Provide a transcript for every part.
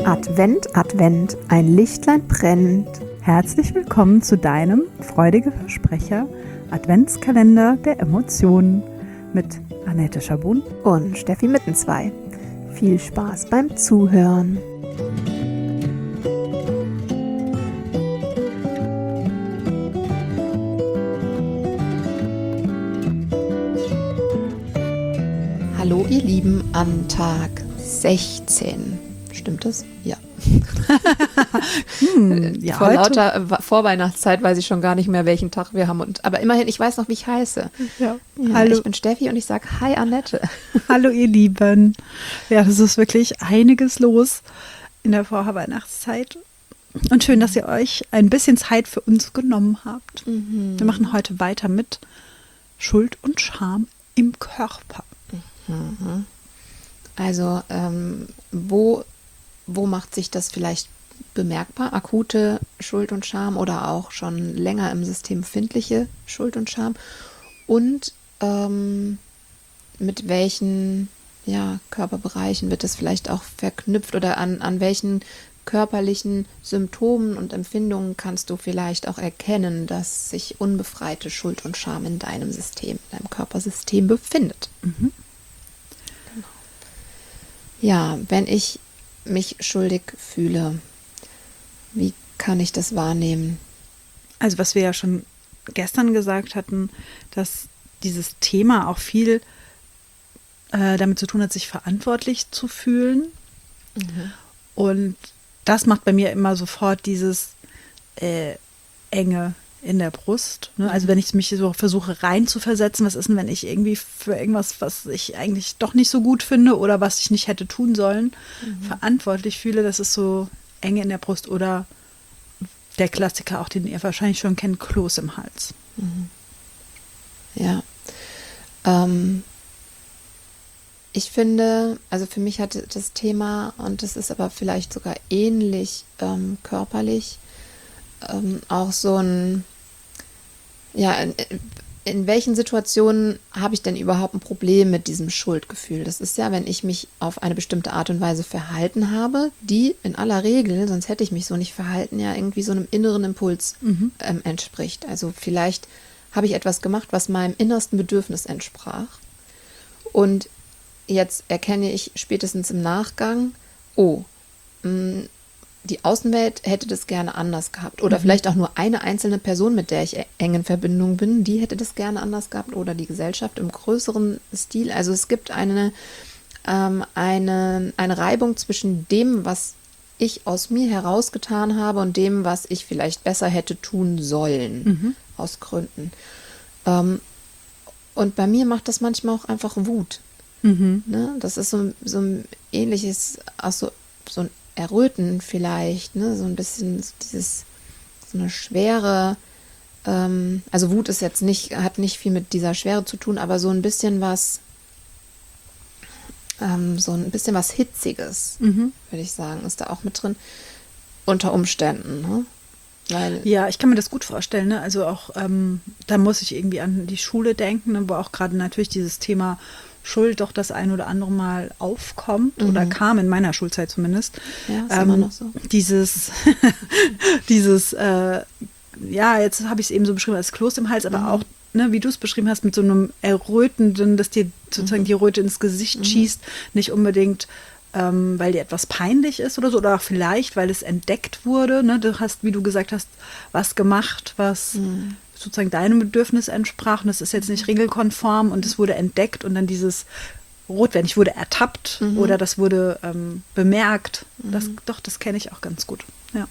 Advent, Advent, ein Lichtlein brennt. Herzlich willkommen zu deinem freudige Versprecher Adventskalender der Emotionen mit Annette Schabun und Steffi Mittenzwei. Viel Spaß beim Zuhören. Hallo ihr Lieben, an Tag 16. Stimmt das? Ja. Ja, Vor heute. lauter Vorweihnachtszeit weiß ich schon gar nicht mehr, welchen Tag wir haben. Aber immerhin, ich weiß noch, wie ich heiße. Ja. Ja, Hallo. Ich bin Steffi und ich sage Hi Annette. Hallo ihr Lieben. Ja, das ist wirklich einiges los in der Vorweihnachtszeit. Und schön, dass ihr euch ein bisschen Zeit für uns genommen habt. Wir machen heute weiter mit Schuld und Scham im Körper. Also, wo macht sich das vielleicht bemerkbar? Akute Schuld und Scham oder auch schon länger im System befindliche Schuld und Scham? Und mit welchen Körperbereichen wird das vielleicht auch verknüpft oder an welchen körperlichen Symptomen und Empfindungen kannst du vielleicht auch erkennen, dass sich unbefreite Schuld und Scham in deinem System, in deinem Körpersystem befindet? Ja, wenn ich mich schuldig fühle, wie kann ich das wahrnehmen? Also was wir ja schon gestern gesagt hatten, dass dieses Thema auch viel damit zu tun hat, sich verantwortlich zu fühlen. Und das macht bei mir immer sofort dieses Enge in der Brust. Ne? Also wenn ich mich so versuche reinzuversetzen, was ist denn, wenn ich irgendwie für irgendwas, was ich eigentlich doch nicht so gut finde oder was ich nicht hätte tun sollen, verantwortlich fühle, das ist so Enge in der Brust oder der Klassiker, auch den ihr wahrscheinlich schon kennt, Kloß im Hals. Ja. Ich finde, also für mich hat das Thema, und das ist aber vielleicht sogar ähnlich körperlich, auch so ein, in welchen Situationen habe ich denn überhaupt ein Problem mit diesem Schuldgefühl? Das ist ja, wenn ich mich auf eine bestimmte Art und Weise verhalten habe, die in aller Regel, sonst hätte ich mich so nicht verhalten, ja irgendwie so einem inneren Impuls entspricht. Also vielleicht habe ich etwas gemacht, was meinem innersten Bedürfnis entsprach. Und jetzt erkenne ich spätestens im Nachgang, die Außenwelt hätte das gerne anders gehabt. Oder vielleicht auch nur eine einzelne Person, mit der ich eng in Verbindung bin, die hätte das gerne anders gehabt. Oder die Gesellschaft im größeren Stil. Also es gibt eine Reibung zwischen dem, was ich aus mir herausgetan habe und dem, was ich vielleicht besser hätte tun sollen. Aus Gründen. Und bei mir macht das manchmal auch einfach Wut. Ne? Das ist so ein ähnliches, auch so ein Erröten vielleicht, ne? So ein bisschen so eine Schwere, also Wut ist jetzt hat nicht viel mit dieser Schwere zu tun, aber so ein bisschen was, Hitziges, würde ich sagen, ist da auch mit drin, unter Umständen, ne? Ja, ich kann mir das gut vorstellen. Ne? Also auch, da muss ich irgendwie an die Schule denken, ne? Wo auch gerade natürlich dieses Thema Schuld doch das ein oder andere Mal aufkommt oder kam in meiner Schulzeit zumindest. Ja, ist immer noch so. Dieses, jetzt habe ich es eben so beschrieben als Kloß im Hals, aber auch, ne, wie du es beschrieben hast, mit so einem Errötenden, dass dir sozusagen die Röte ins Gesicht schießt, nicht unbedingt weil dir etwas peinlich ist oder so, oder auch vielleicht, weil es entdeckt wurde. Ne? Du hast, wie du gesagt hast, was gemacht, was sozusagen deinem Bedürfnis entsprach. Und das ist jetzt nicht regelkonform und es wurde entdeckt und dann dieses Rotwerden, ich wurde ertappt oder das wurde bemerkt. Das kenne ich auch ganz gut. Ja.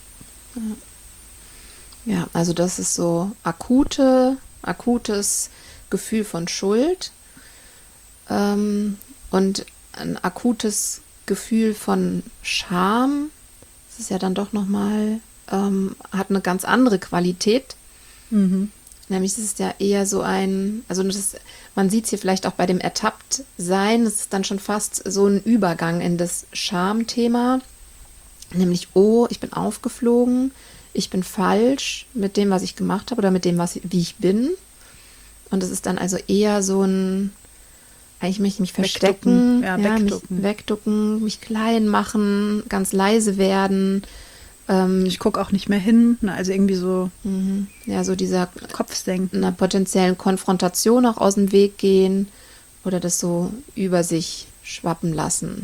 Ja, also das ist so akutes Gefühl von Schuld und ein akutes Gefühl von Scham. Das ist ja dann doch nochmal, hat eine ganz andere Qualität. Nämlich es ist ja eher so man sieht es hier vielleicht auch bei dem Ertappt-Sein, es ist dann schon fast so ein Übergang in das Schamthema. Nämlich, ich bin aufgeflogen, ich bin falsch mit dem, was ich gemacht habe oder mit dem, wie ich bin. Und es ist dann also eher so ein eigentlich möchte ich mich verstecken, wegducken. mich wegducken, mich klein machen, ganz leise werden. Ich gucke auch nicht mehr hin, ne, also irgendwie so Ja, so dieser Kopfsenken. einer potenziellen Konfrontation auch aus dem Weg gehen oder das so über sich schwappen lassen.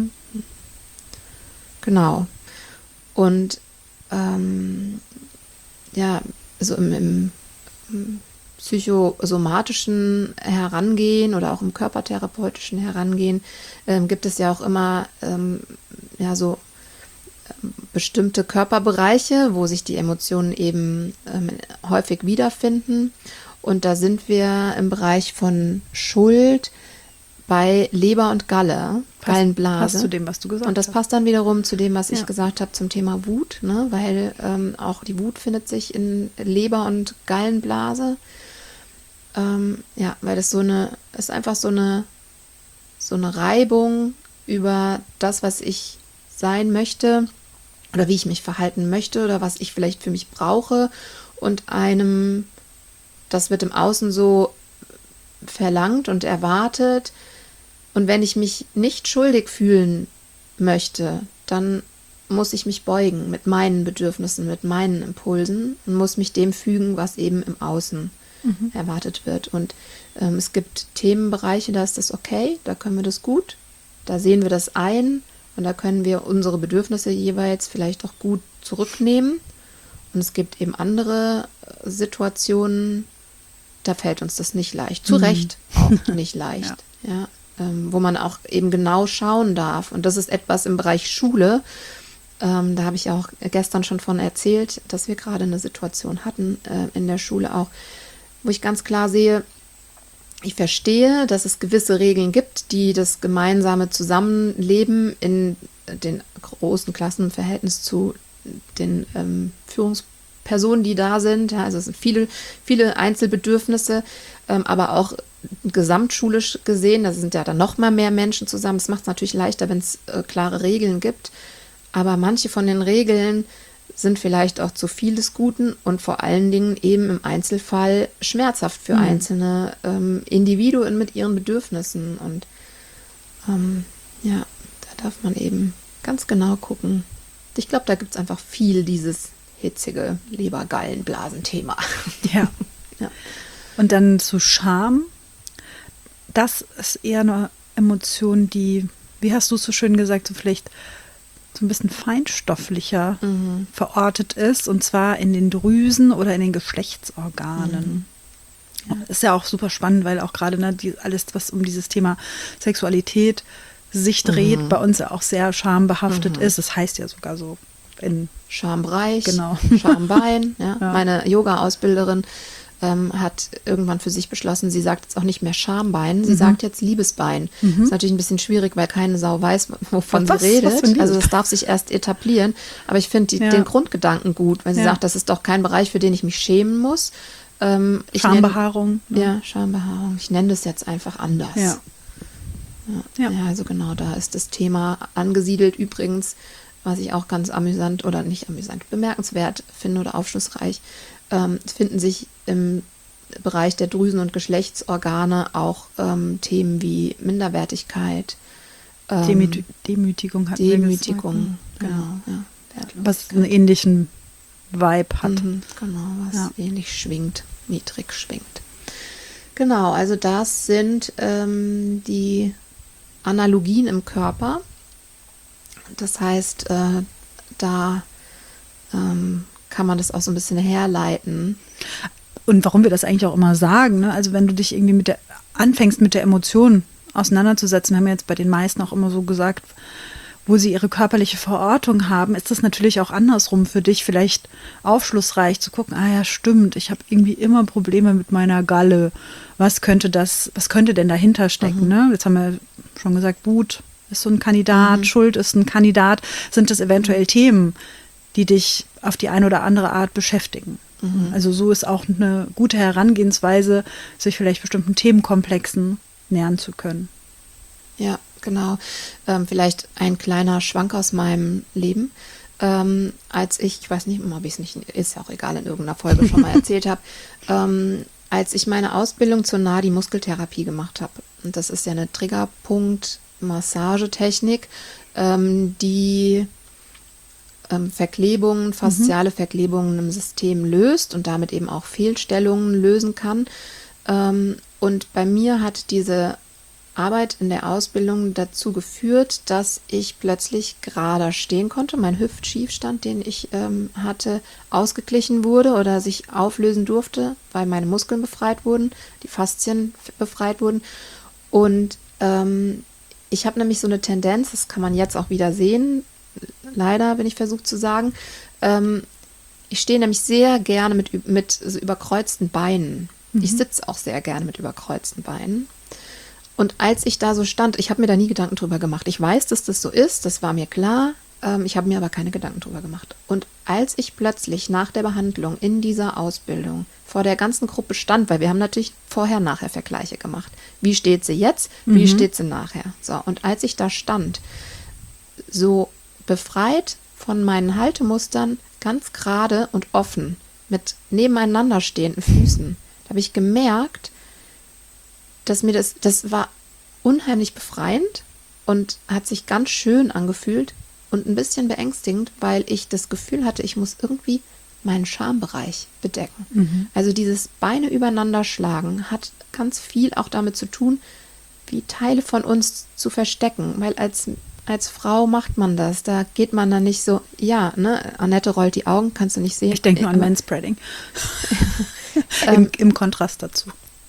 Genau. Und ja, so im psychosomatischen Herangehen oder auch im körpertherapeutischen Herangehen gibt es ja auch immer ja so bestimmte Körperbereiche, wo sich die Emotionen eben häufig wiederfinden. Und da sind wir im Bereich von Schuld bei Leber und Galle, Gallenblase. Passt zu dem, was du gesagt hast. Und das passt dann wiederum zu dem, was ich gesagt habe zum Thema Wut, ne? Weil auch die Wut findet sich in Leber und Gallenblase. Ja, weil das ist einfach so eine Reibung über das, was ich sein möchte oder wie ich mich verhalten möchte oder was ich vielleicht für mich brauche und das wird im Außen so verlangt und erwartet. Und wenn ich mich nicht schuldig fühlen möchte, dann muss ich mich beugen mit meinen Bedürfnissen, mit meinen Impulsen und muss mich dem fügen, was eben im Außen erwartet wird. Und es gibt Themenbereiche, da ist das okay, da können wir das gut, da sehen wir das ein und da können wir unsere Bedürfnisse jeweils vielleicht auch gut zurücknehmen. Und es gibt eben andere Situationen, da fällt uns das nicht leicht. Zu Recht auch nicht leicht. Ja. Wo man auch eben genau schauen darf. Und das ist etwas im Bereich Schule. Da habe ich auch gestern schon von erzählt, dass wir gerade eine Situation hatten in der Schule auch, wo ich ganz klar sehe, ich verstehe, dass es gewisse Regeln gibt, die das gemeinsame Zusammenleben in den großen Klassen im Verhältnis zu den Führungspersonen, die da sind. Ja, also es sind viele Einzelbedürfnisse, aber auch gesamtschulisch gesehen, da sind ja dann noch mal mehr Menschen zusammen. Es macht es natürlich leichter, wenn es klare Regeln gibt. Aber manche von den Regeln sind vielleicht auch zu viel des Guten und vor allen Dingen eben im Einzelfall schmerzhaft für einzelne Individuen mit ihren Bedürfnissen. Und ja, da darf man eben ganz genau gucken. Ich glaube, da gibt es einfach viel dieses hitzige Leber-Gallen-Blasen-Thema. Ja. Und dann zu Scham. Das ist eher eine Emotion, die, wie hast du es so schön gesagt, so vielleicht so ein bisschen feinstofflicher verortet ist, und zwar in den Drüsen oder in den Geschlechtsorganen. Ja, ist ja auch super spannend, weil auch gerade alles, was um dieses Thema Sexualität sich dreht, bei uns ja auch sehr schambehaftet ist. Das heißt ja sogar so in Schambereich, genau. Schambein. Ja. Meine Yoga-Ausbilderin hat irgendwann für sich beschlossen, sie sagt jetzt auch nicht mehr Schambein, sie sagt jetzt Liebesbein. Ist natürlich ein bisschen schwierig, weil keine Sau weiß, wovon sie redet. Also das darf sich erst etablieren. Aber ich finde den Grundgedanken gut, weil sie sagt, das ist doch kein Bereich, für den ich mich schämen muss. Schambehaarung. Ja, Schambehaarung. Ich nenne das jetzt einfach anders. Ja, also genau, da ist das Thema angesiedelt. Übrigens, was ich auch ganz amüsant oder nicht amüsant, bemerkenswert finde oder aufschlussreich, finden sich im Bereich der Drüsen- und Geschlechtsorgane auch Themen wie Minderwertigkeit, Demütigung hatten wir gesagt, ne? Genau. Ja, was einen ähnlichen Vibe hat. Genau, was ähnlich schwingt, niedrig schwingt. Genau, also das sind die Analogien im Körper. Das heißt, da kann man das auch so ein bisschen herleiten. Und warum wir das eigentlich auch immer sagen, ne? Also wenn du dich irgendwie anfängst mit der Emotion auseinanderzusetzen, haben wir jetzt bei den meisten auch immer so gesagt, wo sie ihre körperliche Verortung haben, ist das natürlich auch andersrum für dich vielleicht aufschlussreich zu gucken, ja stimmt, ich habe irgendwie immer Probleme mit meiner Galle. Was könnte denn dahinter stecken? Ne? Jetzt haben wir schon gesagt, Wut ist so ein Kandidat, Schuld ist ein Kandidat. Sind das eventuell Themen, die dich auf die eine oder andere Art beschäftigen? Also so ist auch eine gute Herangehensweise, sich vielleicht bestimmten Themenkomplexen nähern zu können. Ja, genau. Vielleicht ein kleiner Schwank aus meinem Leben. Als ich weiß nicht, ob ich es nicht, ist ja auch egal, in irgendeiner Folge schon mal erzählt habe, als ich meine Ausbildung zur Nadi-Muskeltherapie gemacht habe, Und das ist ja eine Triggerpunkt-Massagetechnik, die Verklebungen, fasziale Verklebungen im System löst und damit eben auch Fehlstellungen lösen kann. Und bei mir hat diese Arbeit in der Ausbildung dazu geführt, dass ich plötzlich gerader stehen konnte. Mein Hüftschiefstand, den ich hatte, ausgeglichen wurde oder sich auflösen durfte, weil meine Muskeln befreit wurden, die Faszien befreit wurden. Und ich habe nämlich so eine Tendenz, das kann man jetzt auch wieder sehen, leider bin ich versucht zu sagen, ich stehe nämlich sehr gerne mit so überkreuzten Beinen. Ich sitze auch sehr gerne mit überkreuzten Beinen. Und als ich da so stand, ich habe mir da nie Gedanken drüber gemacht. Ich weiß, dass das so ist, das war mir klar. Ich habe mir aber keine Gedanken drüber gemacht. Und als ich plötzlich nach der Behandlung in dieser Ausbildung vor der ganzen Gruppe stand, weil wir haben natürlich Vorher-Nachher-Vergleiche gemacht. Wie steht sie jetzt? Wie steht sie nachher? So, und als ich da stand, so befreit von meinen Haltemustern, ganz gerade und offen, mit nebeneinander stehenden Füßen, da habe ich gemerkt, dass mir das war unheimlich befreiend und hat sich ganz schön angefühlt und ein bisschen beängstigend, weil ich das Gefühl hatte, ich muss irgendwie meinen Schambereich bedecken. Also dieses Beine übereinander schlagen hat ganz viel auch damit zu tun, wie Teile von uns zu verstecken, weil als Frau macht man das, da geht man dann nicht so, ja, ne, Annette rollt die Augen, kannst du nicht sehen. Ich denke nur an Manspreading. Im Kontrast dazu.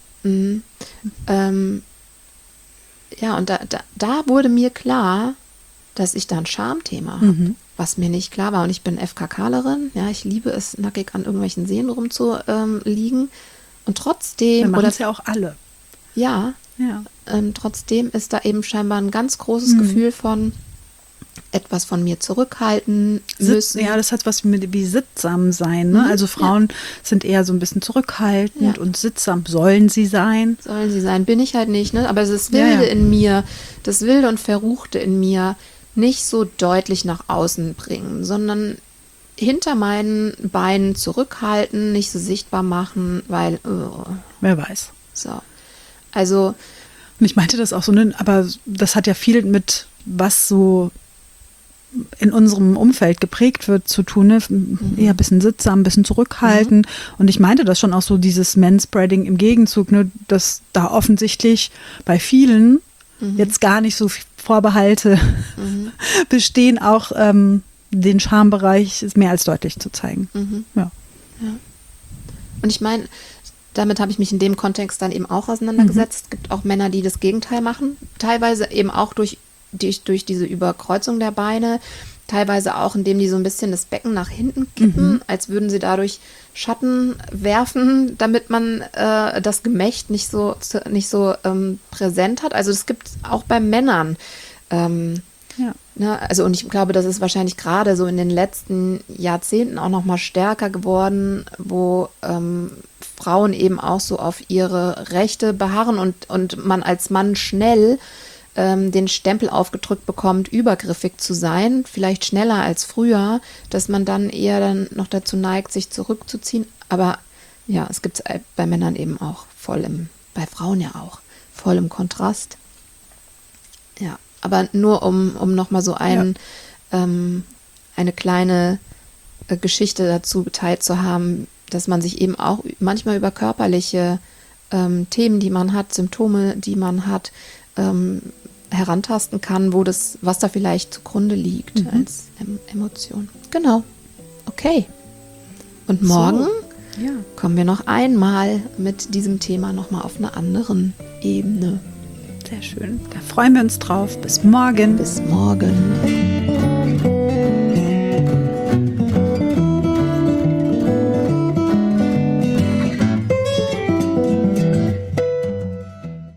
Ja, und da wurde mir klar, dass ich da ein Schamthema habe, was mir nicht klar war. Und ich bin FKKlerin, ja, ich liebe es, nackig an irgendwelchen Seen rumzuliegen. Und trotzdem... Wir machen es ja auch alle. Ja. Trotzdem ist da eben scheinbar ein ganz großes Gefühl von etwas von mir zurückhalten müssen. Ja, das hat was mit wie sittsam sein. Ne? Also Frauen sind eher so ein bisschen zurückhaltend und sittsam sollen sie sein. Sollen sie sein, bin ich halt nicht. Ne? Aber das Wilde in mir, das Wilde und Verruchte in mir nicht so deutlich nach außen bringen, sondern hinter meinen Beinen zurückhalten, nicht so sichtbar machen, weil... Wer weiß. So. Also... Und ich meinte das auch so, ne? Aber das hat ja viel mit was so in unserem Umfeld geprägt wird zu tun, ne? Eher ein bisschen sittsam, ein bisschen zurückhalten. Und ich meinte das schon auch so, dieses Manspreading im Gegenzug, ne? Dass da offensichtlich bei vielen jetzt gar nicht so Vorbehalte bestehen, auch den Schambereich ist mehr als deutlich zu zeigen. Ja. Und ich meine, damit habe ich mich in dem Kontext dann eben auch auseinandergesetzt. Es gibt auch Männer, die das Gegenteil machen. Teilweise eben auch durch diese Überkreuzung der Beine. Teilweise auch, indem die so ein bisschen das Becken nach hinten kippen, als würden sie dadurch Schatten werfen, damit man das Gemächt nicht so präsent hat. Also es gibt auch bei Männern. Ne, also und ich glaube, das ist wahrscheinlich gerade so in den letzten Jahrzehnten auch noch mal stärker geworden, wo Frauen eben auch so auf ihre Rechte beharren und man als Mann schnell den Stempel aufgedrückt bekommt, übergriffig zu sein, vielleicht schneller als früher, dass man dann eher dann noch dazu neigt, sich zurückzuziehen. Aber ja, es gibt es bei Männern eben auch bei Frauen ja auch, voll im Kontrast. Ja, aber nur um nochmal so eine kleine Geschichte dazu geteilt zu haben, dass man sich eben auch manchmal über körperliche Themen, die man hat, Symptome, die man hat, herantasten kann, was da vielleicht zugrunde liegt als Emotion. Genau. Okay. Und morgen kommen wir noch einmal mit diesem Thema nochmal auf einer anderen Ebene. Sehr schön. Da freuen wir uns drauf. Bis morgen. Bis morgen.